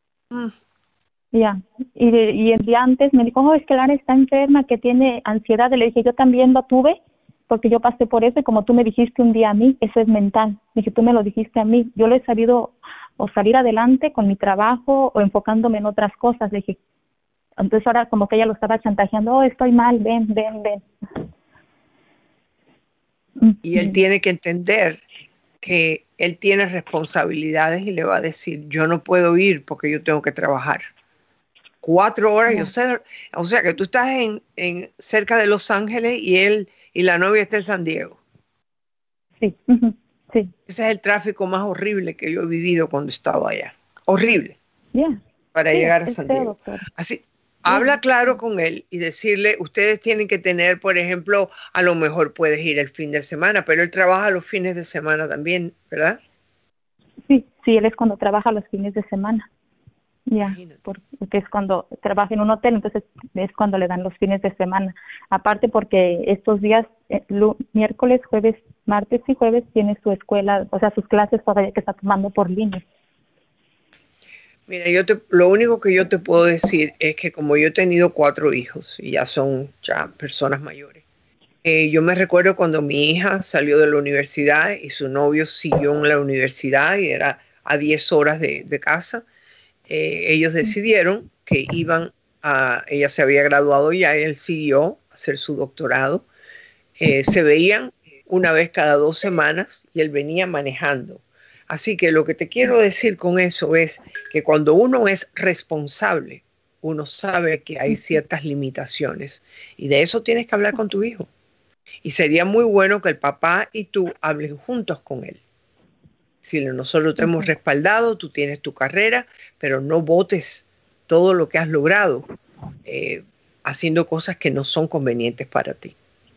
Ya, y el día antes me dijo, es que Lara está enferma, que tiene ansiedad. Y le dije, yo también lo tuve, porque yo pasé por eso, y como tú me dijiste un día a mí, eso es mental. Dije, tú me lo dijiste a mí. Yo lo he sabido o salir adelante con mi trabajo o enfocándome en otras cosas. Le dije, entonces ahora como que ella lo estaba chantajeando, estoy mal, ven. Y él tiene que entender que él tiene responsabilidades y le va a decir, yo no puedo ir porque yo tengo que trabajar. 4 horas, yo sé, o sea que tú estás en cerca de Los Ángeles y él y la novia está en San Diego. Sí, sí. Ese es el tráfico más horrible que yo he vivido cuando estaba allá. Horrible. Para llegar a San Diego. Así, habla claro con él y decirle, ustedes tienen que tener, por ejemplo, a lo mejor puedes ir el fin de semana, pero él trabaja los fines de semana también, ¿verdad? Sí, él es cuando trabaja los fines de semana. Porque es cuando trabaja en un hotel, entonces es cuando le dan los fines de semana. Aparte porque estos días, miércoles, jueves, martes y jueves, tiene su escuela, o sea, sus clases todavía que está tomando por línea. Mira, lo único que yo te puedo decir es que como yo he tenido 4 hijos y ya son personas mayores, yo me recuerdo cuando mi hija salió de la universidad y su novio siguió en la universidad y era a 10 horas de casa. Ellos decidieron que ella se había graduado ya, él siguió a hacer su doctorado. Se veían una vez cada 2 semanas y él venía manejando. Así que lo que te quiero decir con eso es que cuando uno es responsable, uno sabe que hay ciertas limitaciones y de eso tienes que hablar con tu hijo. Y sería muy bueno que el papá y tú hablen juntos con él. Si nosotros te hemos respaldado, tú tienes tu carrera, pero no botes todo lo que has logrado haciendo cosas que no son convenientes para ti.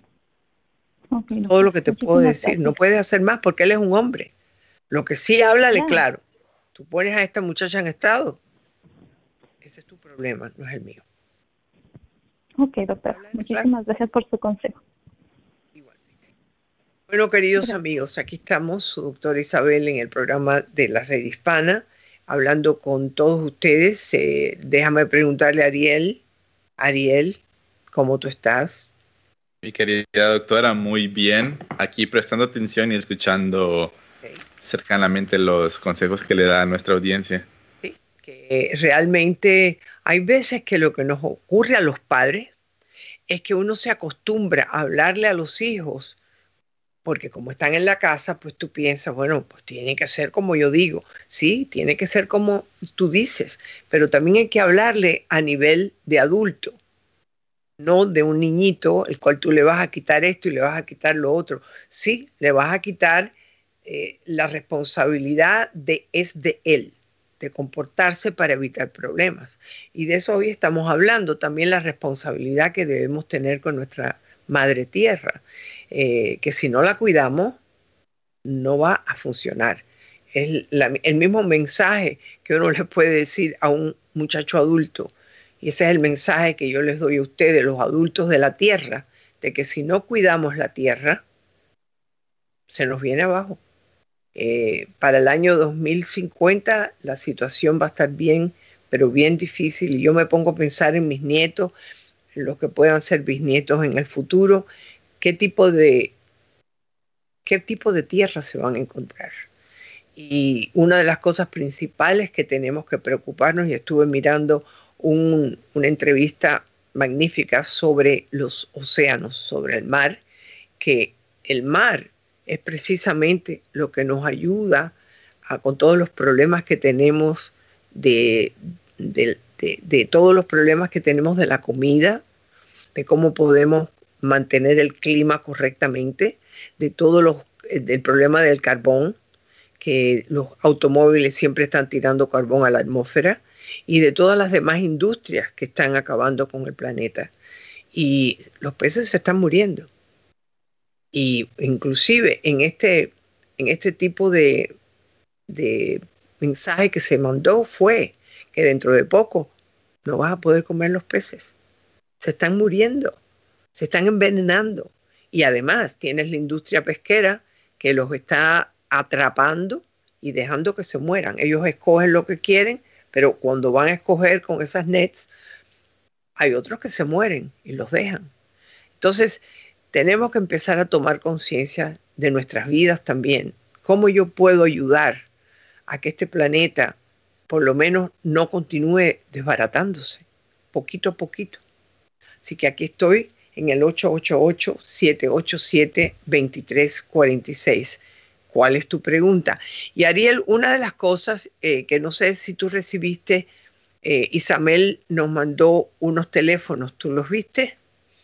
Todo lo que te puedo decir, no puedes hacer más porque él es un hombre. Lo que sí, háblale claro. Tú pones a esta muchacha en estado. Ese es tu problema, no es el mío. Ok, doctora. Muchísimas gracias por su consejo. Bueno, queridos amigos, aquí estamos, su doctora Isabel, en el programa de la Red Hispana, hablando con todos ustedes. Déjame preguntarle a Ariel. Ariel, ¿cómo tú estás? Mi querida doctora, muy bien. Aquí prestando atención y escuchando cercanamente los consejos que le da a nuestra audiencia. Sí, que realmente hay veces que lo que nos ocurre a los padres es que uno se acostumbra a hablarle a los hijos Porque como están en la casa, pues tú piensas, bueno, pues tiene que ser como yo digo. Sí, tiene que ser como tú dices, pero también hay que hablarle a nivel de adulto, no de un niñito, el cual tú le vas a quitar esto y le vas a quitar lo otro. Sí, le vas a quitar la responsabilidad es de él, de comportarse para evitar problemas. Y de eso hoy estamos hablando, también la responsabilidad que debemos tener con nuestra madre tierra, que si no la cuidamos, no va a funcionar. Es el mismo mensaje que uno le puede decir a un muchacho adulto, y ese es el mensaje que yo les doy a ustedes, los adultos de la tierra, de que si no cuidamos la tierra, se nos viene abajo. Para el año 2050 la situación va a estar bien, pero bien difícil, y yo me pongo a pensar en mis nietos, en los que puedan ser bisnietos en el futuro, qué tipo de tierra se van a encontrar. Y una de las cosas principales que tenemos que preocuparnos, y estuve mirando una entrevista magnífica sobre los océanos, sobre el mar, que el mar es precisamente lo que nos ayuda con todos los problemas que tenemos de todos los problemas que tenemos de la comida, de cómo podemos mantener el clima correctamente, del problema del carbón, que los automóviles siempre están tirando carbón a la atmósfera, y de todas las demás industrias que están acabando con el planeta. Y los peces se están muriendo. Y inclusive en este tipo de mensaje que se mandó fue que dentro de poco no vas a poder comer los peces. Se están muriendo, se están envenenando. Y además tienes la industria pesquera que los está atrapando y dejando que se mueran. Ellos escogen lo que quieren, pero cuando van a escoger con esas nets, hay otros que se mueren y los dejan. Entonces, tenemos que empezar a tomar conciencia de nuestras vidas también. ¿Cómo yo puedo ayudar a que este planeta por lo menos no continúe desbaratándose poquito a poquito? Así que aquí estoy en el 888-787-2346. ¿Cuál es tu pregunta? Y Ariel, una de las cosas que no sé si tú recibiste, Isabel nos mandó unos teléfonos. ¿Tú los viste?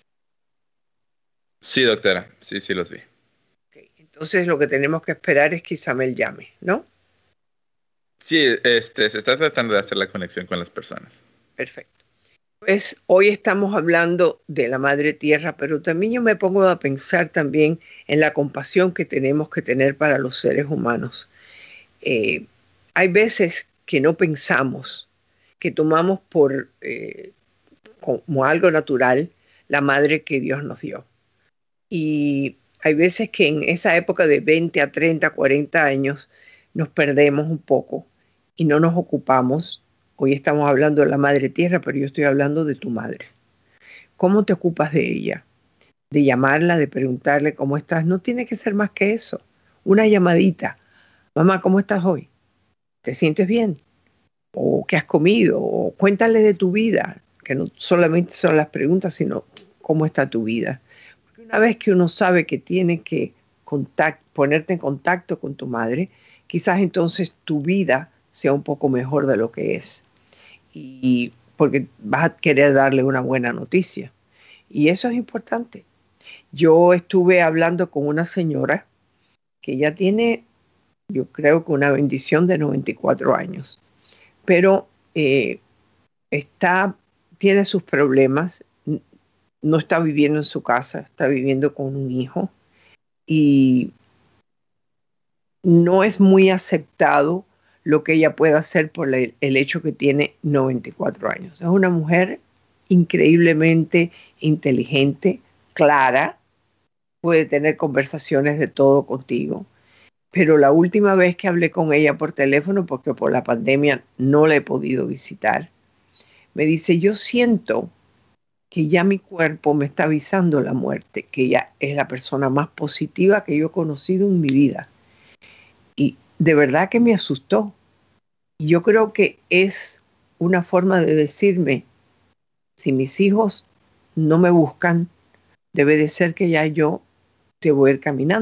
Sí, doctora. Sí, los vi. Okay. Entonces lo que tenemos que esperar es que Isabel llame, ¿no? Sí, se está tratando de hacer la conexión con las personas. Perfecto. Pues hoy estamos hablando de la Madre Tierra, pero también yo me pongo a pensar también en la compasión que tenemos que tener para los seres humanos. Hay veces que no pensamos, que tomamos como algo natural la madre que Dios nos dio. Y hay veces que en esa época de 20 a 30, 40 años nos perdemos un poco y no nos ocupamos. Hoy estamos hablando de la Madre Tierra, pero yo estoy hablando de tu madre. ¿Cómo te ocupas de ella? De llamarla, de preguntarle cómo estás. No tiene que ser más que eso. Una llamadita. Mamá, ¿cómo estás hoy? ¿Te sientes bien? ¿O qué has comido? O cuéntale de tu vida, que no solamente son las preguntas, sino cómo está tu vida. Porque una vez que uno sabe que tiene que ponerte en contacto con tu madre, quizás entonces tu vida sea un poco mejor de lo que es. Y porque vas a querer darle una buena noticia. Y eso es importante. Yo estuve hablando con una señora que ya tiene, yo creo que una bendición de 94 años. Pero tiene sus problemas, no está viviendo en su casa, está viviendo con un hijo. Y no es muy aceptado lo que ella puede hacer por el hecho que tiene 94 años. Es una mujer increíblemente inteligente, clara, puede tener conversaciones de todo contigo. Pero la última vez que hablé con ella por teléfono, porque por la pandemia no la he podido visitar, me dice, yo siento que ya mi cuerpo me está avisando la muerte, que ella es la persona más positiva que yo he conocido en mi vida. Y de verdad que me asustó. Y yo creo que es una forma de decirme, si mis hijos no me buscan, debe de ser que ya yo te voy a ir caminando,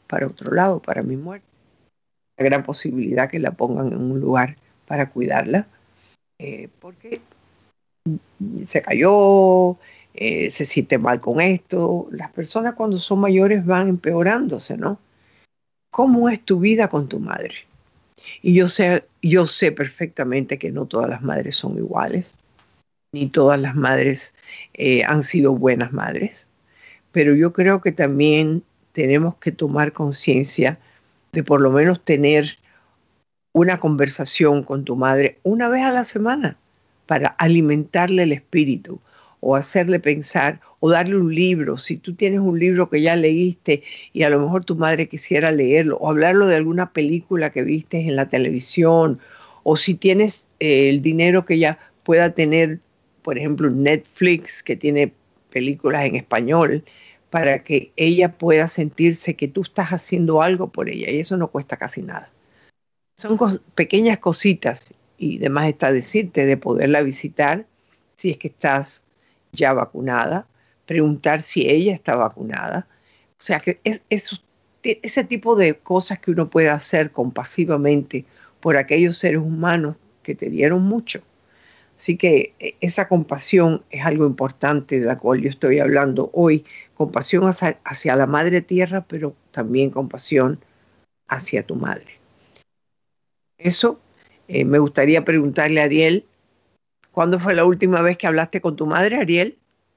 para otro lado, para mi muerte. La gran posibilidad que la pongan en un lugar para cuidarla, porque se cayó, se siente mal con esto. Las personas cuando son mayores van empeorándose, ¿no? ¿Cómo es tu vida con tu madre? Y yo sé perfectamente que no todas las madres son iguales, ni todas las madres han sido buenas madres, pero yo creo que también tenemos que tomar conciencia de por lo menos tener una conversación con tu madre una vez a la semana para alimentarle el espíritu o hacerle pensar o darle un libro. Si tú tienes un libro que ya leíste y a lo mejor tu madre quisiera leerlo, o hablarlo de alguna película que viste en la televisión, o si tienes el dinero que ella pueda tener, por ejemplo, Netflix, que tiene películas en español, para que ella pueda sentirse que tú estás haciendo algo por ella, y eso no cuesta casi nada. Son pequeñas cositas, y además está decirte de poderla visitar si es que estás ya vacunada, preguntar si ella está vacunada. O sea que ese tipo de cosas que uno puede hacer compasivamente por aquellos seres humanos que te dieron mucho. Así que esa compasión es algo importante de la cual yo estoy hablando hoy. Compasión hacia la madre tierra, pero también compasión hacia tu madre. Eso, me gustaría preguntarle a Ariel, ¿cuándo fue la última vez que hablaste con tu madre, Ariel?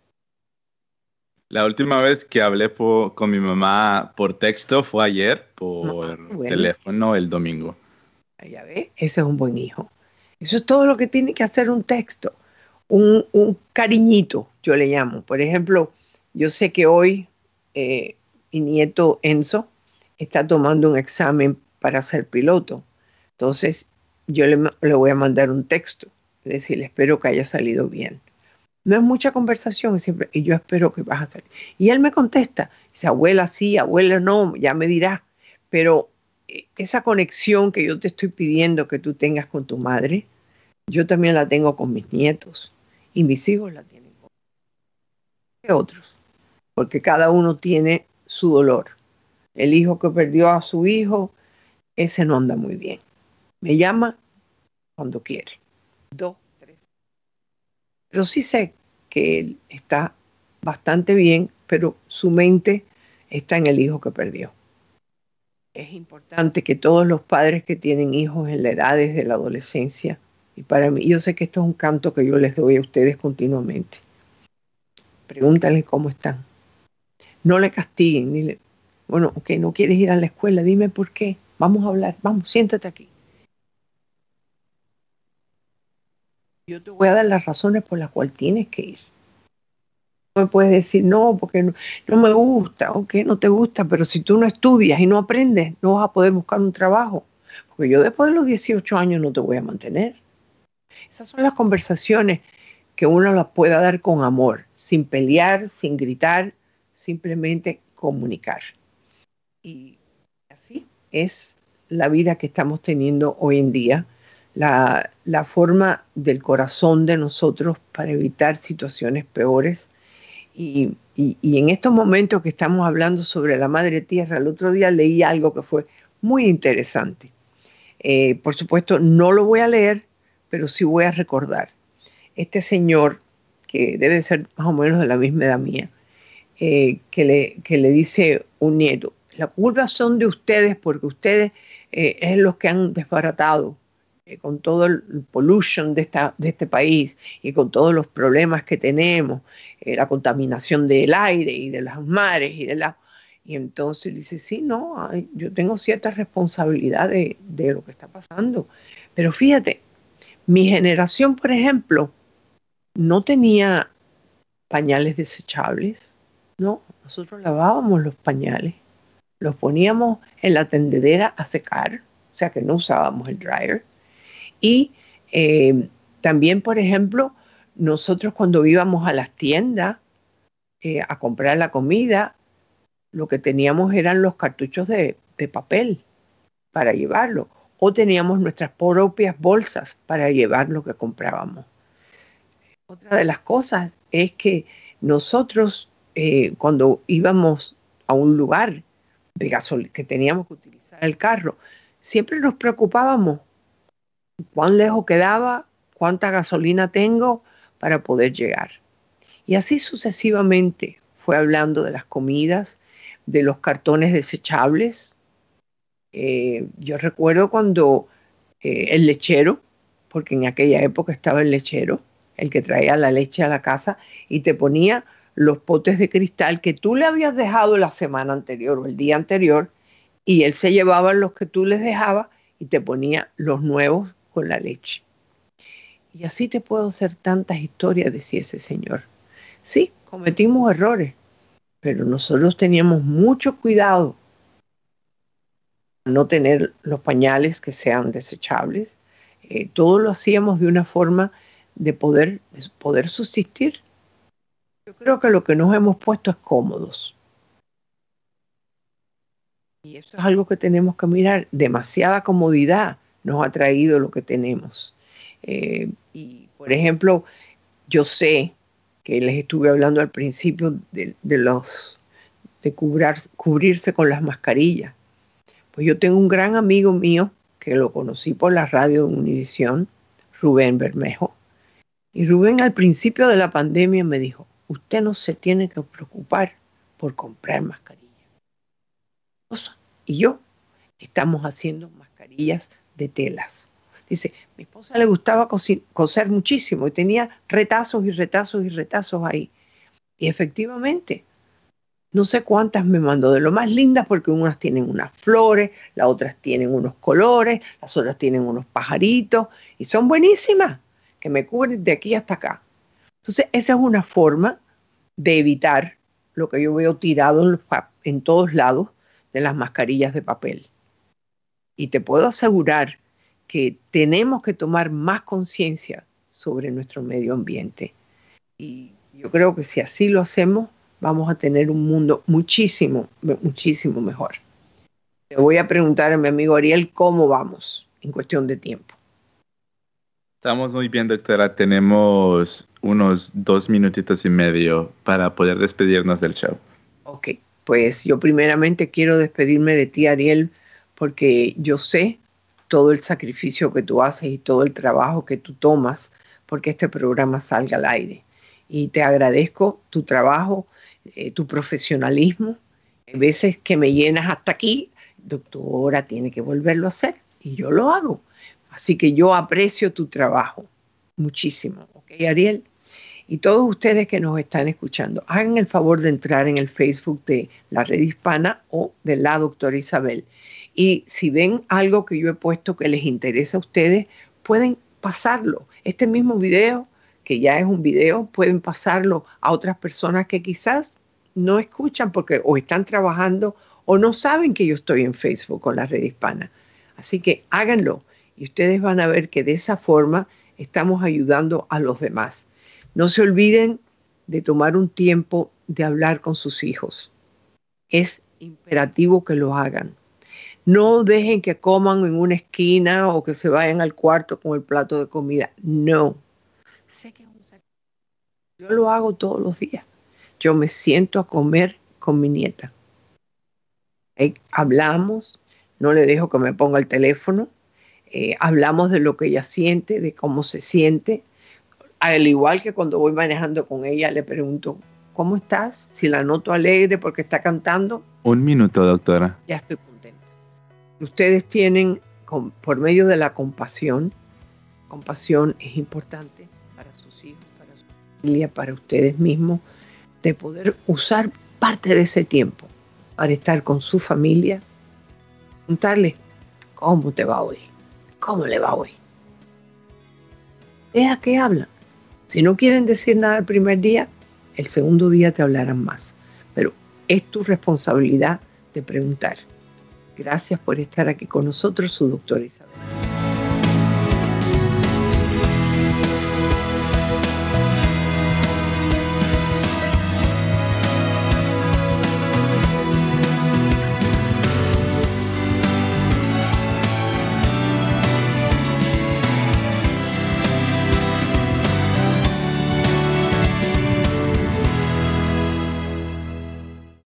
La última vez que hablé con mi mamá por texto fue ayer, por teléfono el domingo. Ya ves, ese es un buen hijo. Eso es todo lo que tiene que hacer un texto, un cariñito, yo le llamo. Por ejemplo, yo sé que hoy mi nieto Enzo está tomando un examen para ser piloto. Entonces, yo le voy a mandar un texto, es decir, espero que haya salido bien. No es mucha conversación, siempre, y yo espero que vas a salir. Y él me contesta, dice, abuela sí, abuela no, ya me dirás. Pero esa conexión que yo te estoy pidiendo que tú tengas con tu madre, yo también la tengo con mis nietos. Y mis hijos la tienen con otros. Porque cada uno tiene su dolor. El hijo que perdió a su hijo, ese no anda muy bien. Me llama cuando quiere. 2, 3. Pero sí sé que él está bastante bien, pero su mente está en el hijo que perdió. Es importante que todos los padres que tienen hijos en la edad de la adolescencia, y para mí, yo sé que esto es un canto que yo les doy a ustedes continuamente, pregúntale cómo están. No le castiguen, dile, bueno, ok, no quieres ir a la escuela, dime por qué, vamos a hablar, vamos, siéntate aquí. Yo te voy a dar las razones por las cuales tienes que ir. No me puedes decir, no, porque no me gusta, ok, no te gusta, pero si tú no estudias y no aprendes, no vas a poder buscar un trabajo. Porque yo después de los 18 años no te voy a mantener. Esas son las conversaciones que uno las pueda dar con amor, sin pelear, sin gritar, simplemente comunicar. Y así es la vida que estamos teniendo hoy en día, la forma del corazón de nosotros para evitar situaciones peores. Y en estos momentos que estamos hablando sobre la Madre Tierra, el otro día leí algo que fue muy interesante. Por supuesto, no lo voy a leer, pero sí voy a recordar. Este señor, que debe ser más o menos de la misma edad mía, que le dice un nieto, la culpa son de ustedes porque ustedes es los que han desbaratado con todo el pollution de este país y con todos los problemas que tenemos, la contaminación del aire y de las mares y entonces dice, sí, no, yo tengo cierta responsabilidad de lo que está pasando. Pero fíjate, mi generación, por ejemplo, no tenía pañales desechables, ¿no? Nosotros lavábamos los pañales, los poníamos en la tendedera a secar, o sea que no usábamos el dryer. Y también, por ejemplo, nosotros cuando íbamos a las tiendas a comprar la comida, lo que teníamos eran los cartuchos de papel para llevarlo, o teníamos nuestras propias bolsas para llevar lo que comprábamos. Otra de las cosas es que nosotros cuando íbamos a un lugar, que teníamos que utilizar el carro, siempre nos preocupábamos cuán lejos quedaba, cuánta gasolina tengo para poder llegar. Y así sucesivamente fue hablando de las comidas, de los cartones desechables. Yo recuerdo cuando el lechero, porque en aquella época estaba el lechero, el que traía la leche a la casa y te ponía los potes de cristal que tú le habías dejado la semana anterior o el día anterior, y él se llevaba los que tú les dejabas y te ponía los nuevos con la leche. Y así te puedo hacer tantas historias, decía ese señor. Sí, cometimos errores, pero nosotros teníamos mucho cuidado de no tener los pañales que sean desechables. Todo lo hacíamos de una forma de poder subsistir. Yo creo que lo que nos hemos puesto es cómodos. Y eso es algo que tenemos que mirar. Demasiada comodidad nos ha traído lo que tenemos. Y, por ejemplo, yo sé que les estuve hablando al principio de cubrirse con las mascarillas. Pues yo tengo un gran amigo mío que lo conocí por la radio de Univisión, Rubén Bermejo. Y Rubén al principio de la pandemia me dijo, usted no se tiene que preocupar por comprar mascarillas. Y yo estamos haciendo mascarillas de telas. Dice, mi esposa le gustaba coser muchísimo y tenía retazos y retazos y retazos ahí. Y efectivamente, no sé cuántas me mandó, de lo más lindas, porque unas tienen unas flores, las otras tienen unos colores, las otras tienen unos pajaritos, y son buenísimas, que me cubren de aquí hasta acá. Entonces, esa es una forma de evitar lo que yo veo tirado en todos lados de las mascarillas de papel. Y te puedo asegurar que tenemos que tomar más conciencia sobre nuestro medio ambiente. Y yo creo que si así lo hacemos, vamos a tener un mundo muchísimo, muchísimo mejor. Le voy a preguntar a mi amigo Ariel cómo vamos en cuestión de tiempo. Estamos muy bien, doctora. Tenemos unos 2 minutitos y medio para poder despedirnos del show. Ok, pues yo primeramente quiero despedirme de ti, Ariel, porque yo sé todo el sacrificio que tú haces y todo el trabajo que tú tomas porque este programa salga al aire. Y te agradezco tu trabajo, tu profesionalismo. Hay veces que me llenas hasta aquí, doctora, tiene que volverlo a hacer, y yo lo hago. Así que yo aprecio tu trabajo muchísimo, ¿ok, Ariel? Y todos ustedes que nos están escuchando, hagan el favor de entrar en el Facebook de la Red Hispana o de la doctora Isabel. Y si ven algo que yo he puesto que les interesa a ustedes, pueden pasarlo. Este mismo video, que ya es un video, pueden pasarlo a otras personas que quizás no escuchan porque o están trabajando o no saben que yo estoy en Facebook con la Red Hispana. Así que háganlo y ustedes van a ver que de esa forma estamos ayudando a los demás. No se olviden de tomar un tiempo de hablar con sus hijos. Es imperativo que lo hagan. No dejen que coman en una esquina o que se vayan al cuarto con el plato de comida. No. Sé que es un sacrificio. Yo lo hago todos los días. Yo me siento a comer con mi nieta. Hablamos, no le dejo que me ponga el teléfono. Hablamos de lo que ella siente, de cómo se siente. Al igual que cuando voy manejando con ella, le pregunto, ¿cómo estás? Si la noto alegre porque está cantando. 1 minuto, doctora. Ya estoy contenta. Ustedes tienen, por medio de la compasión es importante para sus hijos, para su familia, para ustedes mismos, de poder usar parte de ese tiempo para estar con su familia, preguntarle, ¿cómo te va hoy? ¿Cómo le va hoy? Deja que hablan. Si no quieren decir nada el primer día, el segundo día te hablarán más. Pero es tu responsabilidad de preguntar. Gracias por estar aquí con nosotros, su doctora Isabel.